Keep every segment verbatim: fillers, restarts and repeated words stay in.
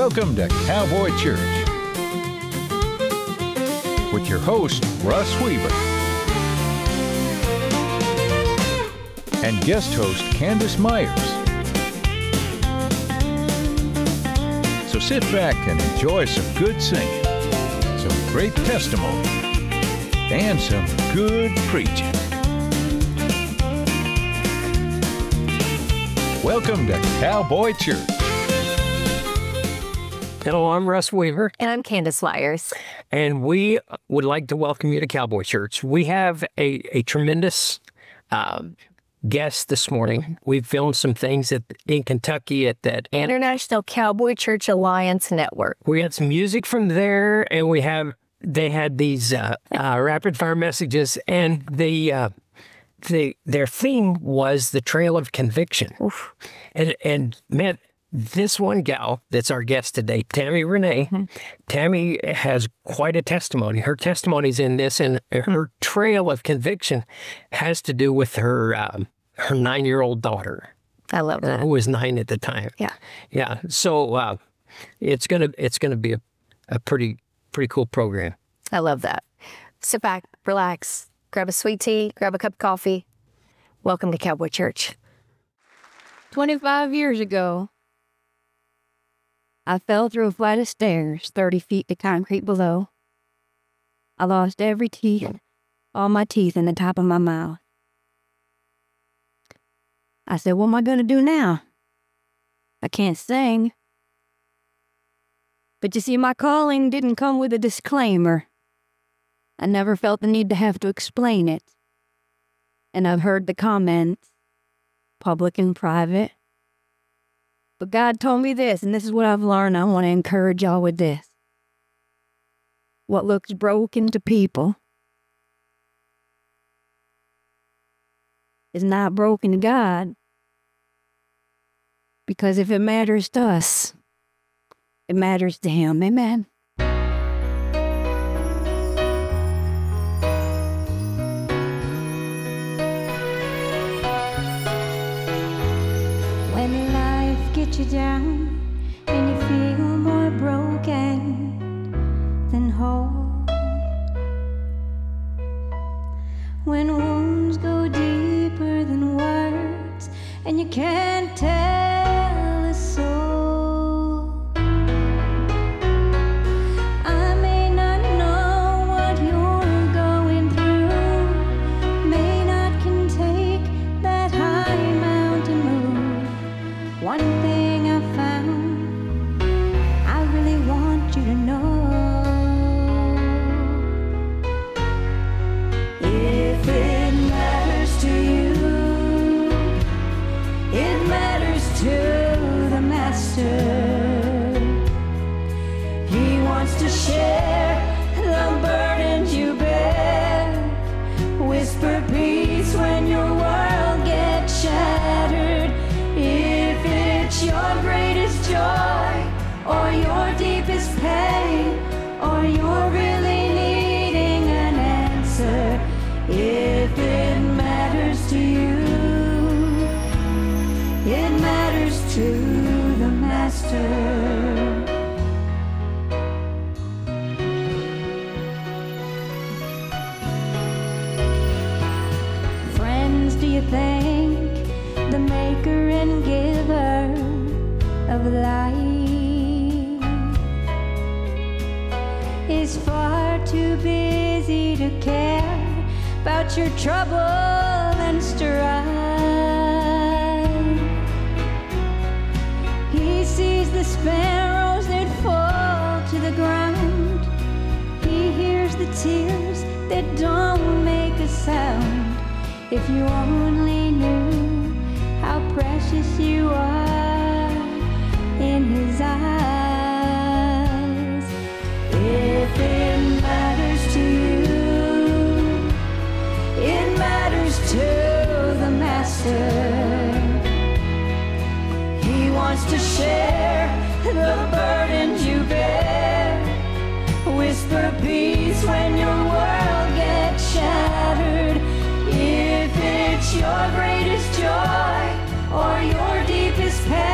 Welcome to Cowboy Church with your host, Russ Weaver, and guest host, Candace Myers. So sit back and enjoy some good singing, some great testimony, and some good preaching. Welcome to Cowboy Church. Hello, I'm Russ Weaver. And I'm Candace Myers. And we would like to welcome you to Cowboy Church. We have a, a tremendous um, guest this morning. We filmed some things at, in Kentucky at that International Cowboy Church Alliance Network. We had some music from there, and we have they had these uh, uh, rapid fire messages, and the uh, the their theme was the Trail of Conviction. Oof. And and man, this one gal that's our guest today, Tammy Renee, mm-hmm. Tammy has quite a testimony. Her testimony's in this, and her trail of conviction has to do with her um, her nine-year-old daughter. I love that. Who was nine at the time. Yeah, yeah. So uh, it's gonna it's gonna be a, a pretty pretty cool program. I love that. Sit back, relax, grab a sweet tea, grab a cup of coffee. Welcome to Cowboy Church. twenty-five years ago, I fell through a flight of stairs thirty feet to concrete below. I lost every teeth, all my teeth in the top of my mouth. I said, what am I going to do now? I can't sing. But you see, my calling didn't come with a disclaimer. I never felt the need to have to explain it. And I've heard the comments, public and private. But God told me this, and this is what I've learned. I want to encourage y'all with this. What looks broken to people is not broken to God. Because if it matters to us, it matters to Him. Amen. When life gets you down and you feel more broken than whole, when wounds go deeper than words and you can't tell a soul, I may not know what you're going through, may not can take that high mountain move. One thing I found, I really want you to know, if it matters to you, it matters to the Master. He wants to share the burdens you bear, whisper peace when your world gets shattered. If it's your greatest joy, or your deepest pain, or you're really needing an answer, if it matters to you, it matters to the Master. Friends, do you think the maker and giver of life is far too busy to care about your trouble and strife? He sees the sparrows that fall to the ground. He hears the tears that don't make a sound. If you only knew how precious you are in His eyes. If it matters to you, it matters to the Master. He wants to share the burdens you bear, whisper peace when your world gets shattered. If it's your greatest joy or your deepest pain,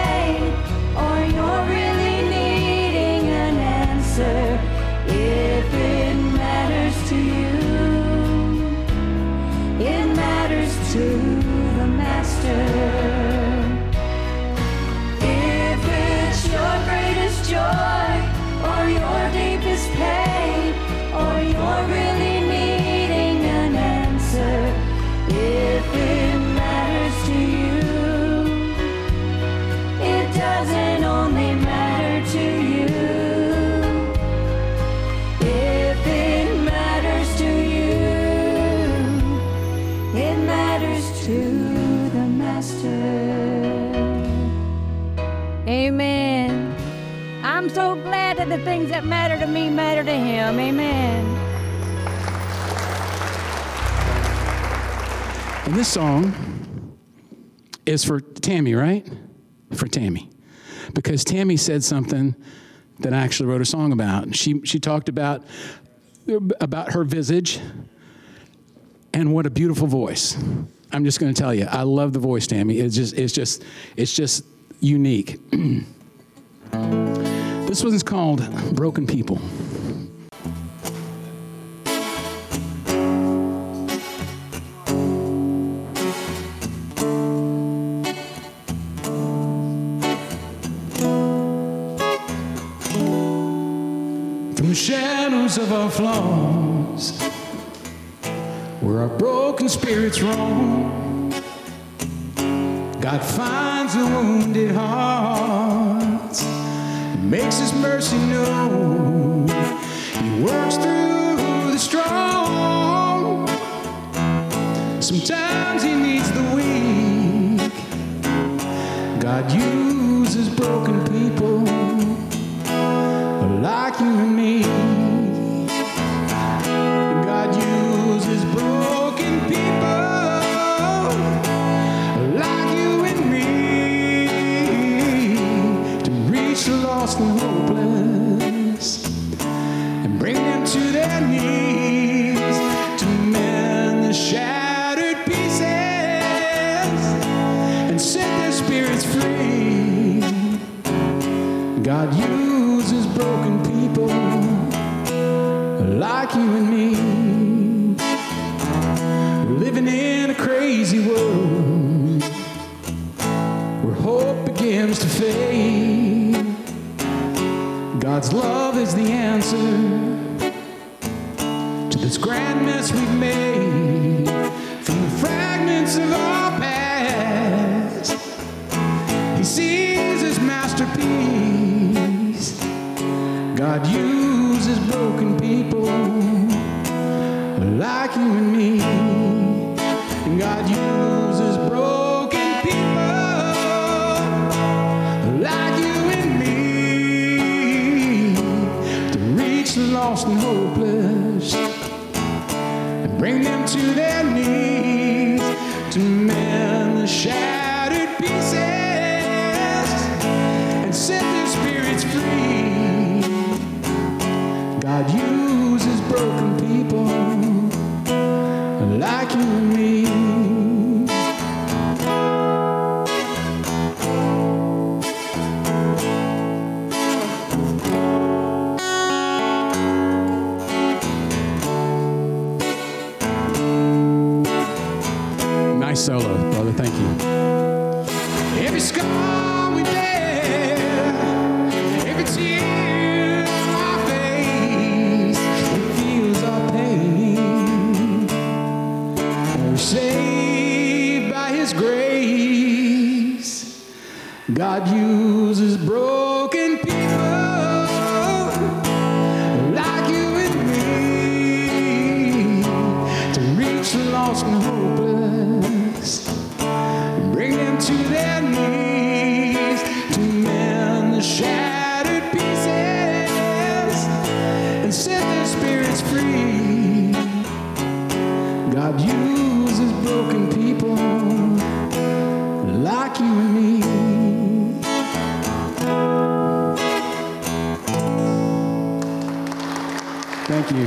Amen. I'm so glad that the things that matter to me matter to him. Amen. And this song is for Tammy, right? For Tammy. Because Tammy said something that I actually wrote a song about. She she talked about, about her visage and what a beautiful voice. I'm just going to tell you, I love the voice, Tammy. It's just it's just it's just unique. This one's called Broken People. From the shadows of our flaws, where our broken spirits roam, God finds the wounded hearts, makes his mercy known. He works through the strong. Sometimes he needs the weak. God uses broken people like you and me. God uses broken people like you and me to reach the lost and hopeless and bring them to their knees, to mend the shattered pieces and set their spirits free. God uses broken people like you and me. We're living in a crazy world where hope begins to fade. God's love is the answer to this grand mess we've made. From the fragments of our past, he sees his masterpiece. God uses broken people like you and me. And God uses broken people like you and me to reach the lost and hopeless and bring them to their knees, to mend the shattered pieces and set their spirits free. God uses broken people like you and me. Nice solo, brother. Thank you. Every scar we bear, every tear on our face, it feels our pain. We're saved by his grace. God uses broken people like you and me to reach the lost and hopeless and bring them to their knees, to mend the shattered pieces and set their spirits free. God uses broken people like you and me. Thank you.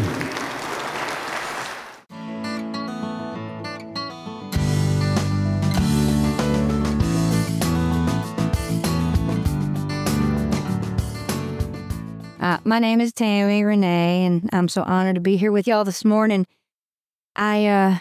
Uh, my name is Tammy Renee, and I'm so honored to be here with y'all this morning. I uh,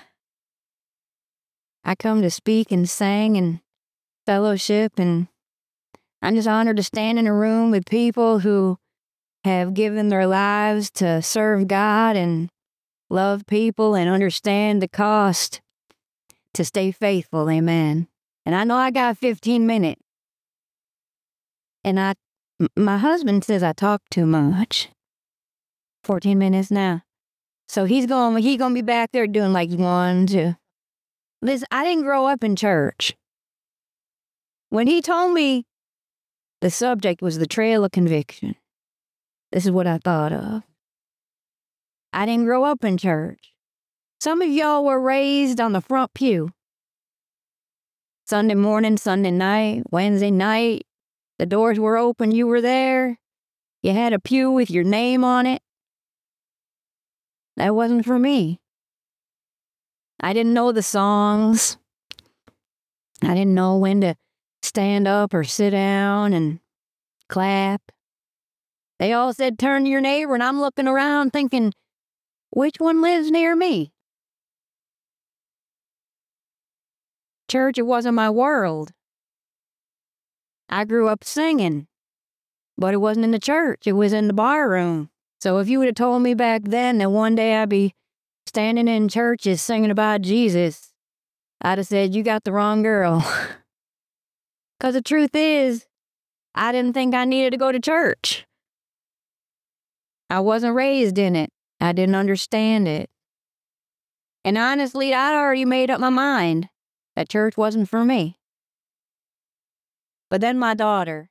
I come to speak and sing and fellowship, and I'm just honored to stand in a room with people who have given their lives to serve God and love people and understand the cost to stay faithful. Amen. And I know I got fifteen minutes, and I. My husband says I talk too much. fourteen minutes now. So he's going, he's going to be back there doing like one, two. Listen, I didn't grow up in church. When he told me The subject was the trail of conviction. This is what I thought of. I didn't grow up in church. Some of y'all were raised on the front pew. Sunday morning, Sunday night, Wednesday night, the doors were open, you were there. You had a pew with your name on it. That wasn't for me. I didn't know the songs. I didn't know when to stand up or sit down and clap. They all said, turn to your neighbor, and I'm looking around thinking, which one lives near me? Church, it wasn't my world. I grew up singing, but it wasn't in the church. It was in the bar room. So if you would have told me back then that one day I'd be standing in churches singing about Jesus, I'd have said, you got the wrong girl. Because the truth is, I didn't think I needed to go to church. I wasn't raised in it. I didn't understand it. And honestly, I'd already made up my mind that church wasn't for me. But then my daughter.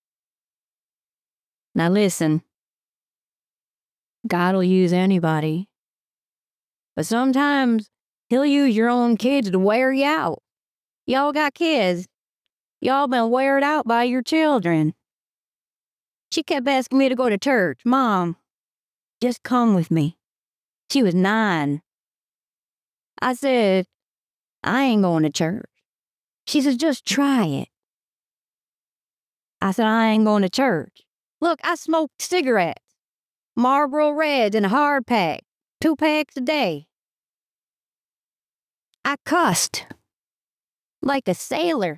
Now listen, God will use anybody. But sometimes he'll use your own kids to wear you out. Y'all got kids. Y'all been weared out by your children. She kept asking me to go to church. Mom, just come with me. She was nine. I said, I ain't going to church. She said, just try it. I said, I ain't going to church. Look, I smoked cigarettes, Marlboro Reds and a hard pack, two packs a day. I cussed like a sailor.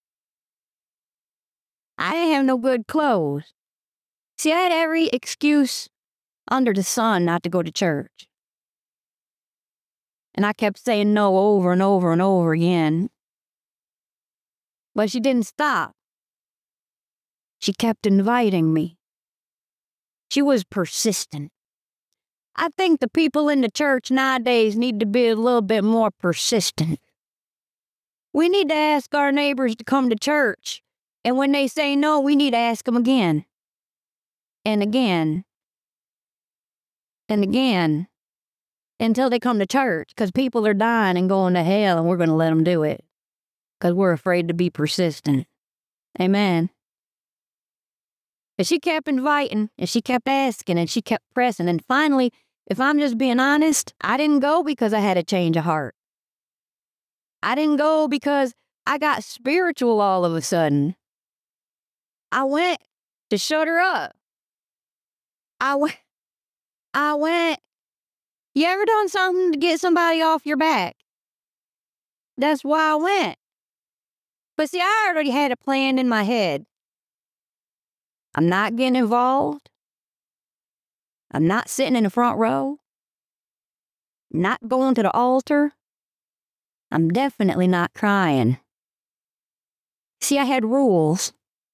I didn't have no good clothes. See, I had every excuse under the sun not to go to church. And I kept saying no over and over and over again. But she didn't stop. She kept inviting me. She was persistent. I think the people in the church nowadays need to be a little bit more persistent. We need to ask our neighbors to come to church. And when they say no, we need to ask them again. And again. And again. Until they come to church. Because people are dying and going to hell, and we're going to let them do it. Because we're afraid to be persistent. Amen. But she kept inviting, and she kept asking, and she kept pressing. And finally, if I'm just being honest, I didn't go because I had a change of heart. I didn't go because I got spiritual all of a sudden. I went to shut her up. I went, I went, you ever done something to get somebody off your back? That's why I went. But see, I already had a plan in my head. I'm not getting involved. I'm not sitting in the front row. I'm not going to the altar. I'm definitely not crying. See, I had rules.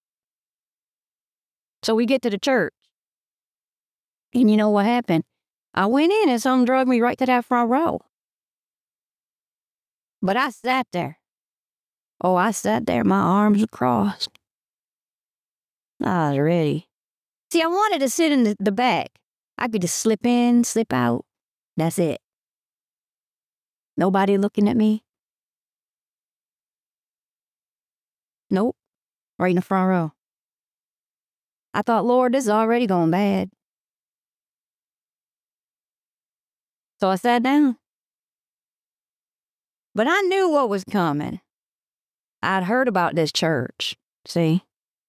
So we get to the church. And you know what happened? I went in and someone drug me right to that front row. But I sat there. Oh, I sat there, my arms crossed. I was ready. See, I wanted to sit in the, the back. I could just slip in, slip out. That's it. Nobody looking at me. Nope. Right in the front row. I thought, Lord, this is already going bad. So I sat down. But I knew what was coming. I'd heard about this church, see?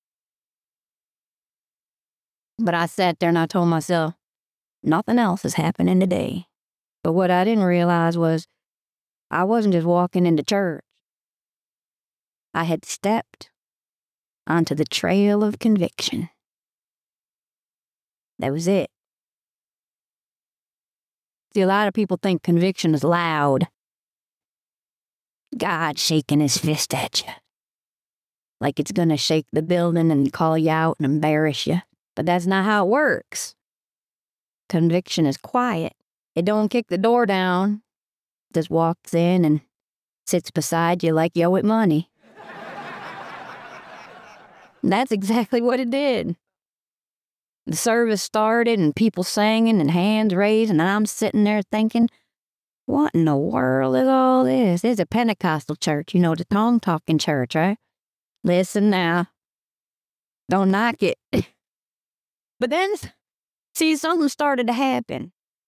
But I sat there and I told myself, nothing else is happening today. But what I didn't realize was I wasn't just walking into church. I had stepped onto the trail of conviction. That was it. See, a lot of people think conviction is loud. God shaking his fist at you. Like it's gonna shake the building and call you out and embarrass you. But that's not how it works. Conviction is quiet. It don't kick the door down. It just walks in and sits beside you like you owe it money. That's exactly what it did. The service started and people singing and hands raised, and I'm sitting there thinking, what in the world is all this? It's a Pentecostal church, you know, the tongue-talking church, right? Listen now. Don't knock it. But then, see, something started to happen.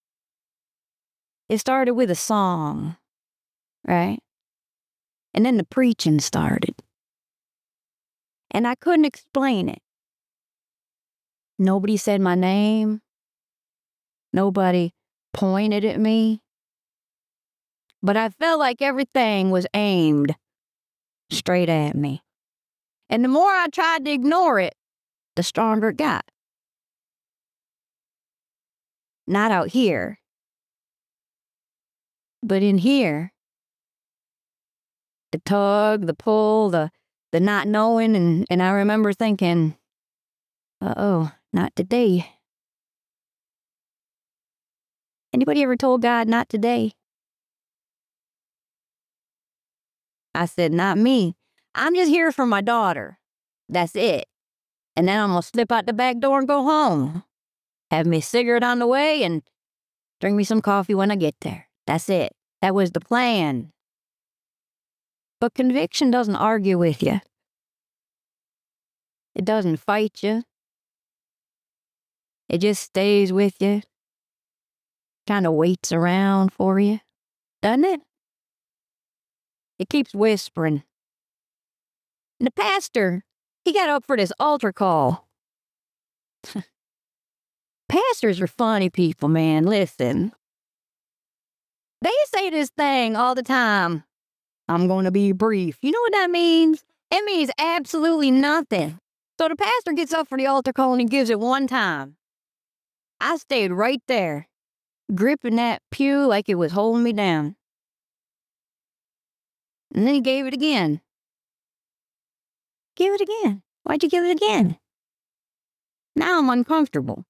It started with a song, right? And then the preaching started. And I couldn't explain it. Nobody said my name. Nobody pointed at me. But I felt like everything was aimed straight at me. And the more I tried to ignore it, the stronger it got. Not out here, but in here. The tug, the pull, the the not knowing, and, and I remember thinking, uh-oh, not today. Anybody ever told God, not today? I said, not me. I'm just here for my daughter. That's it. And then I'm going to slip out the back door and go home. Have me a cigarette on the way and drink me some coffee when I get there. That's it. That was the plan. But conviction doesn't argue with you. It doesn't fight you. It just stays with you. Kind of waits around for you. Doesn't it? It keeps whispering. And the pastor, he got up for this altar call. Pastors are funny people, man. Listen. They say this thing all the time. I'm going to be brief. You know what that means? It means absolutely nothing. So the pastor gets up for the altar call and he gives it one time. I stayed right there, gripping that pew like it was holding me down. And then he gave it again. Give it again. Why'd you give it again? Now I'm uncomfortable.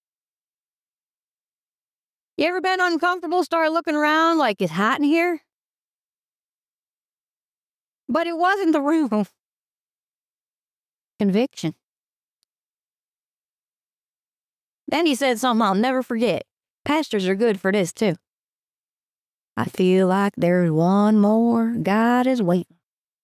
You ever been uncomfortable, start looking around like it's hot in here? But it wasn't the room. Conviction. Then he said something I'll never forget. Pastors are good for this, too. I feel like there's one more God is waiting.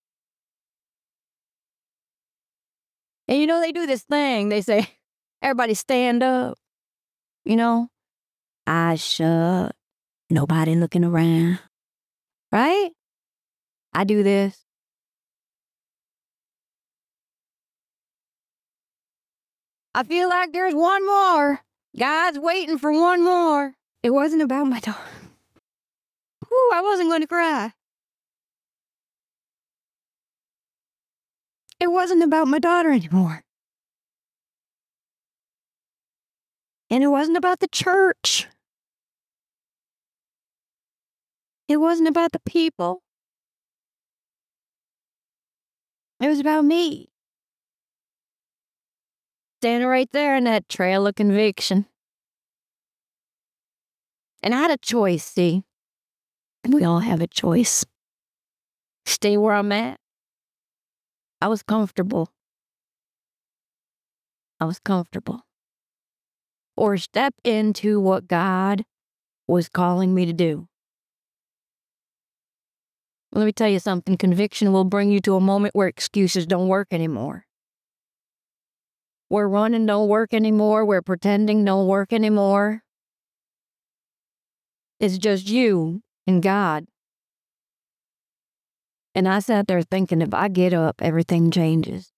And you know, they do this thing. They say, everybody stand up. You know, eyes shut, nobody looking around. Right? I do this. I feel like there's one more. God's waiting for one more. It wasn't about my daughter. Whew, I wasn't going to cry. It wasn't about my daughter anymore. And it wasn't about the church. It wasn't about the people. It was about me. Standing right there in that trail of conviction. And I had a choice, see? And we all have a choice. Stay where I'm at. I was comfortable. I was comfortable. Or step into what God was calling me to do. Let me tell you something. Conviction will bring you to a moment where excuses don't work anymore. Where running don't work anymore. Where pretending don't work anymore. It's just you and God. And I sat there thinking, if I get up, everything changes.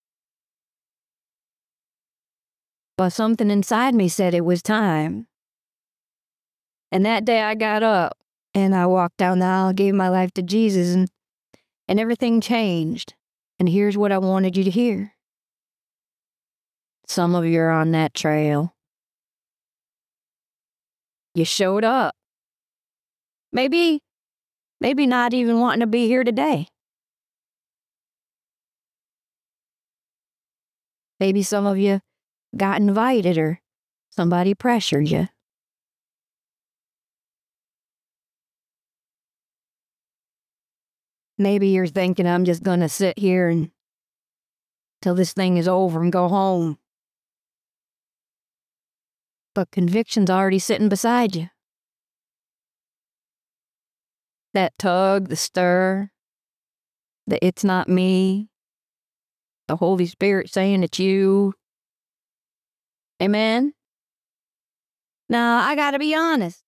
But something inside me said it was time. And that day I got up and I walked down the aisle, gave my life to Jesus, and, and everything changed. And here's what I wanted you to hear. Some of you are on that trail. You showed up. Maybe, maybe not even wanting to be here today. Maybe some of you got invited or somebody pressured you. Maybe you're thinking, I'm just going to sit here and till this thing is over and go home. But conviction's already sitting beside you. That tug, the stir, the it's not me, the Holy Spirit saying it's you. Amen? Now, I gotta be honest.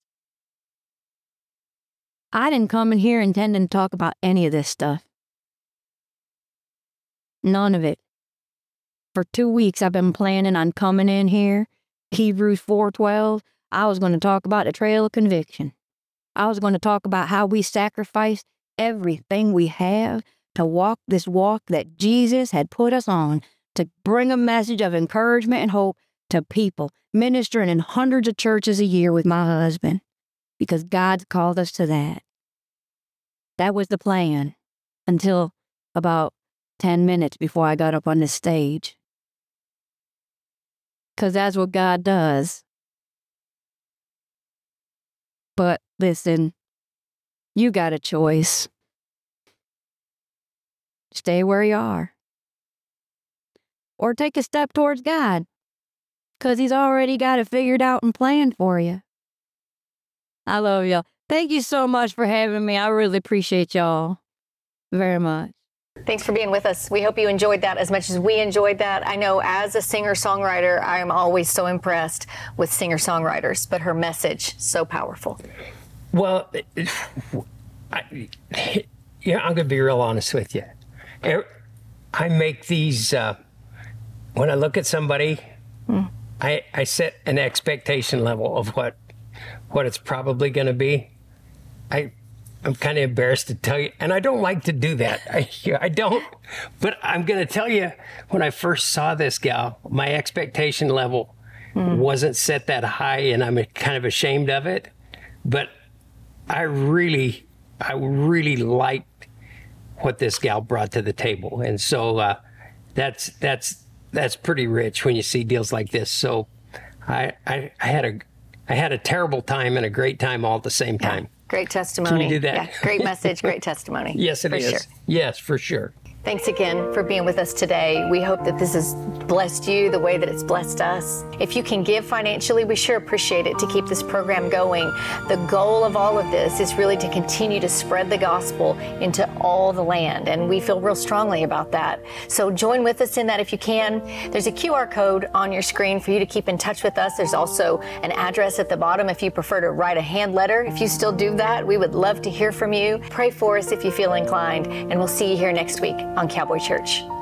I didn't come in here intending to talk about any of this stuff. None of it. For two weeks, I've been planning on coming in here. Hebrews four twelve, I was going to talk about the trail of conviction. I was going to talk about how we sacrificed everything we have to walk this walk that Jesus had put us on, to bring a message of encouragement and hope to people, ministering in hundreds of churches a year with my husband, because God's called us to that. That was the plan until about ten minutes before I got up on this stage. Because that's what God does. But listen, you got a choice. Stay where you are. Or take a step towards God, because He's already got it figured out and planned for you. I love y'all. Thank you so much for having me. I really appreciate y'all very much. Thanks for being with us. We hope you enjoyed that as much as we enjoyed that. I know as a singer-songwriter, I am always so impressed with singer-songwriters, but her message, so powerful. Well, I, yeah, I'm going to be real honest with you. I make these, uh, when I look at somebody, mm. I, I set an expectation level of what what it's probably going to be. I, I'm kind of embarrassed to tell you, and I don't like to do that. I, I don't, but I'm going to tell you, when I first saw this gal, my expectation level mm. wasn't set that high, and I'm kind of ashamed of it. But I really, I really liked what this gal brought to the table, and so uh, that's that's that's pretty rich when you see deals like this. So I, I, I had a, I had a terrible time and a great time all at the same time. Yeah, great testimony. Can you do that? Yeah, great message, great testimony. Yes, it for is. Sure. Yes, for sure. Thanks again for being with us today. We hope that this has blessed you the way that it's blessed us. If you can give financially, we sure appreciate it to keep this program going. The goal of all of this is really to continue to spread the gospel into all the land, and we feel real strongly about that. So join with us in that if you can. There's a Q R code on your screen for you to keep in touch with us. There's also an address at the bottom if you prefer to write a hand letter. If you still do that, we would love to hear from you. Pray for us if you feel inclined, and we'll see you here next week on Cowboy Church.